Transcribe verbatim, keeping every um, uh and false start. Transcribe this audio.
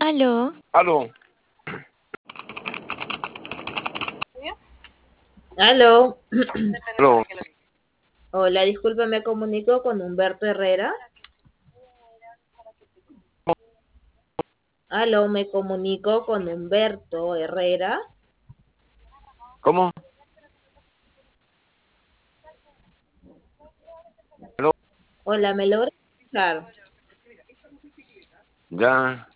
Aló. Aló. Aló. Aló. Hola, disculpa, me comunico con Humberto Herrera. Aló, me comunico con Humberto Herrera. ¿Cómo? Aló. Hola, ¿me logra escuchar? Ya.